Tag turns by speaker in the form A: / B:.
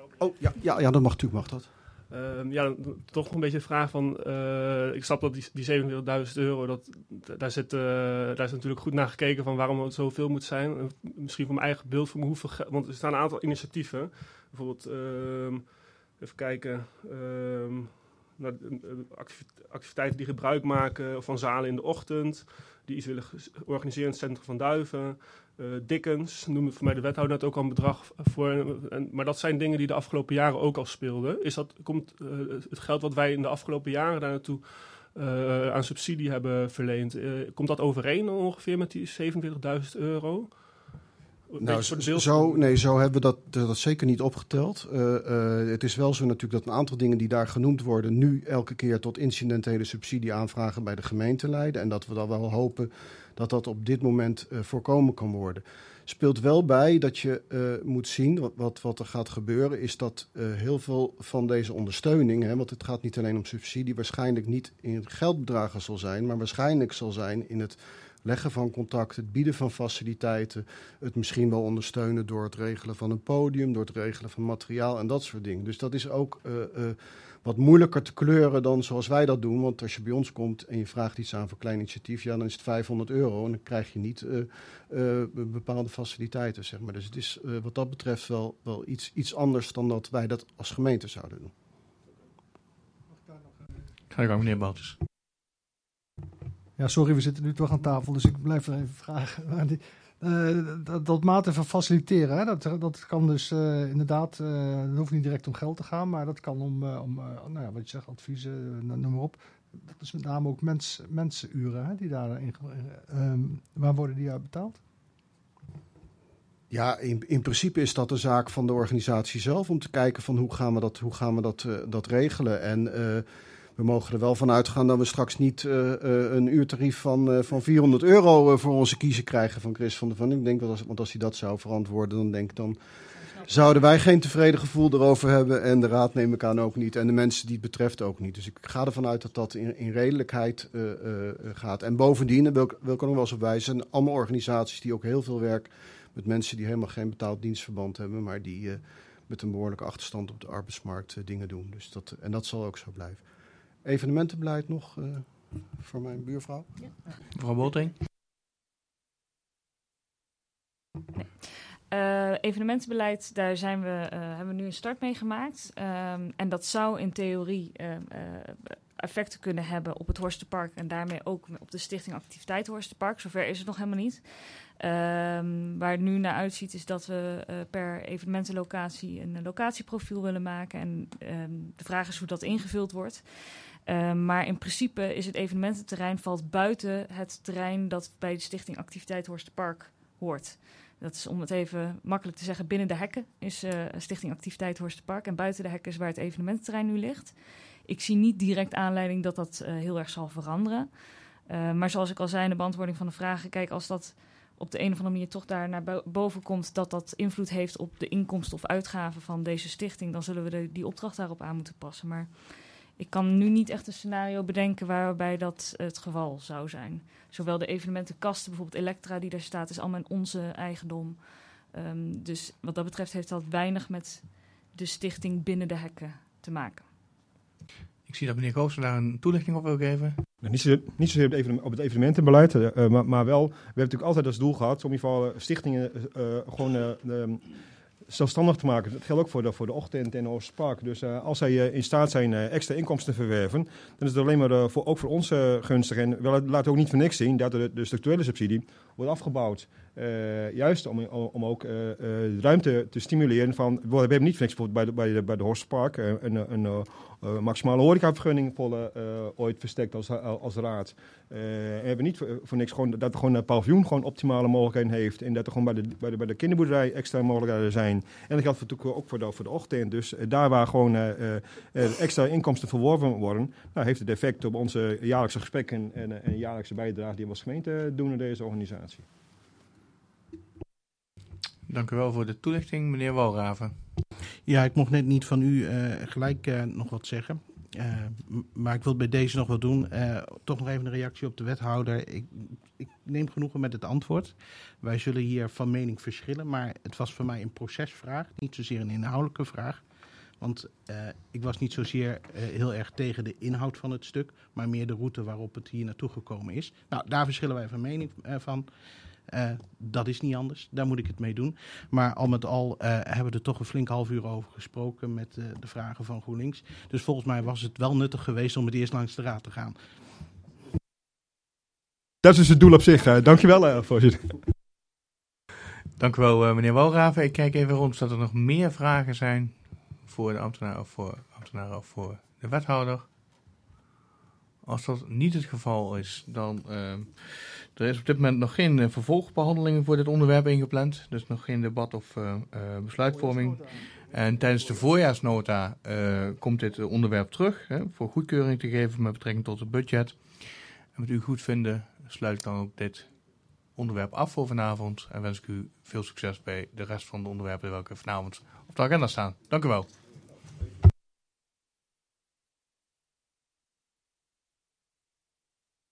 A: Ja, dat mag natuurlijk, mag dat.
B: Toch nog een beetje de vraag van... ik snap dat die €47.000, daar is natuurlijk goed naar gekeken van waarom het zoveel moet zijn. Misschien van mijn eigen beeld van hoeveel geld... Want er staan een aantal initiatieven. Bijvoorbeeld, even kijken... activiteiten die gebruik maken van zalen in de ochtend... die iets willen organiseren in het centrum van Duiven... Dickens, noemde voor mij de wethouder net ook al een bedrag voor. Maar dat zijn dingen die de afgelopen jaren ook al speelden. Komt het geld wat wij in de afgelopen jaren daar naartoe aan subsidie hebben verleend... komt dat overeen ongeveer met die €47.000?
A: Zo hebben we dat zeker niet opgeteld. Het is wel zo natuurlijk dat een aantal dingen die daar genoemd worden... nu elke keer tot incidentele subsidieaanvragen bij de gemeente leiden. En dat we dan wel hopen dat dat op dit moment voorkomen kan worden. Speelt wel bij dat je moet zien, wat er gaat gebeuren... is dat heel veel van deze ondersteuning... want het gaat niet alleen om subsidie... waarschijnlijk niet in geldbedragen zal zijn... maar waarschijnlijk zal zijn in het leggen van contact... het bieden van faciliteiten... het misschien wel ondersteunen door het regelen van een podium... door het regelen van materiaal en dat soort dingen. Dus dat is ook wat moeilijker te kleuren dan zoals wij dat doen. Want als je bij ons komt en je vraagt iets aan voor klein initiatief... dan is het €500 en dan krijg je niet bepaalde faciliteiten, zeg maar. Dus het is wat dat betreft wel iets anders dan dat wij dat als gemeente zouden doen.
C: Ga ik ook, meneer Baltjes.
D: Ja, sorry, we zitten nu toch aan tafel, dus ik blijf even vragen. Dat mate van faciliteren, hè, dat kan dus inderdaad, dat hoeft niet direct om geld te gaan, maar dat kan om wat je zegt, adviezen, noem maar op. Dat is met name ook mensenuren, hè, die daarin, waar worden die uit betaald?
A: Ja, in principe is dat de zaak van de organisatie zelf om te kijken van hoe gaan we dat regelen. En we mogen er wel van uitgaan dat we straks niet een uurtarief van €400 voor onze kiezer krijgen van Chris van der Van. Ik denk dat want als hij dat zou verantwoorden, dan zouden wij geen tevreden gevoel erover hebben. En de raad neem ik aan ook niet. En de mensen die het betreft ook niet. Dus ik ga ervan uit dat in redelijkheid gaat. En bovendien, wil ik ook nog wel eens op wijzen, zijn allemaal organisaties die ook heel veel werk met mensen die helemaal geen betaald dienstverband hebben, maar die met een behoorlijke achterstand op de arbeidsmarkt dingen doen. Dus dat zal ook zo blijven. Evenementenbeleid nog voor mijn buurvrouw.
C: Ja. Mevrouw Bolting.
E: Evenementenbeleid, daar hebben we nu een start mee gemaakt. En dat zou in theorie effecten kunnen hebben op het Horstenpark en daarmee ook op de Stichting Activiteit Horstenpark. Zover is het nog helemaal niet. Waar het nu naar uitziet is dat we per evenementenlocatie een locatieprofiel willen maken. En de vraag is hoe dat ingevuld wordt. Maar in principe is het evenemententerrein valt buiten het terrein dat bij de Stichting Activiteit Horstenpark hoort. Dat is, om het even makkelijk te zeggen, binnen de hekken is Stichting Activiteit Horstenpark. En buiten de hekken is waar het evenemententerrein nu ligt. Ik zie niet direct aanleiding dat dat heel erg zal veranderen. Maar zoals ik al zei in de beantwoording van de vragen, kijk, als dat op de een of andere manier toch daar naar boven komt, dat invloed heeft op de inkomsten of uitgaven van deze stichting, dan zullen we die opdracht daarop aan moeten passen. Maar ik kan nu niet echt een scenario bedenken waarbij dat het geval zou zijn. Zowel de evenementenkasten, bijvoorbeeld Elektra die daar staat, is allemaal in onze eigendom. Dus wat dat betreft heeft dat weinig met de stichting binnen de hekken te maken.
C: Ik zie dat meneer Koosser daar een toelichting op wil geven.
F: Niet zozeer op het evenementenbeleid, maar wel, we hebben natuurlijk altijd als doel gehad om in ieder geval stichtingen zelfstandig te maken. Dat geldt ook voor de ochtend en Horstenpark. Dus als zij in staat zijn extra inkomsten te verwerven, dan is het alleen maar ook voor ons gunstig. En we laten ook niet voor niks zien dat de structurele subsidie wordt afgebouwd. Juist om ook de ruimte te stimuleren van, we hebben niet voor niks bijvoorbeeld bij de Horstenpark een maximale horecavergunning ooit verstrekt als raad. We hebben niet voor niks gewoon dat er gewoon een paviljoen gewoon optimale mogelijkheden heeft en dat er gewoon bij de kinderboerderij extra mogelijkheden zijn. En dat geldt natuurlijk ook voor de ochtend. Dus daar waar gewoon extra inkomsten verworven worden, heeft het effect op onze jaarlijkse gesprekken en jaarlijkse bijdrage die we als gemeente doen in deze organisatie.
C: Dank u wel voor de toelichting, meneer Walraven.
G: Ja, ik mocht net niet van u gelijk nog wat zeggen. Maar ik wil bij deze nog wel doen. Toch nog even een reactie op de wethouder. Ik neem genoegen met het antwoord. Wij zullen hier van mening verschillen. Maar het was voor mij een procesvraag. Niet zozeer een inhoudelijke vraag. Want ik was niet zozeer heel erg tegen de inhoud van het stuk. Maar meer de route waarop het hier naartoe gekomen is. Nou, daar verschillen wij van mening van. Dat is niet anders. Daar moet ik het mee doen. Maar al met al hebben we er toch een flink half uur over gesproken met de vragen van GroenLinks. Dus volgens mij was het wel nuttig geweest om het eerst langs de raad te gaan.
F: Dat is dus het doel op zich. Dankjewel, voorzitter.
C: Dank u wel, meneer Walraven. Ik kijk even rond of er nog meer vragen zijn voor de ambtenaar of voor de wethouder. Als dat niet het geval is, dan er is op dit moment nog geen vervolgbehandelingen voor dit onderwerp ingepland. Dus nog geen debat of besluitvorming. En tijdens de voorjaarsnota komt dit onderwerp terug voor goedkeuring te geven met betrekking tot het budget. En met u goedvinden sluit ik dan ook dit onderwerp af voor vanavond. En wens ik u veel succes bij de rest van de onderwerpen welke vanavond op de agenda staan. Dank u wel.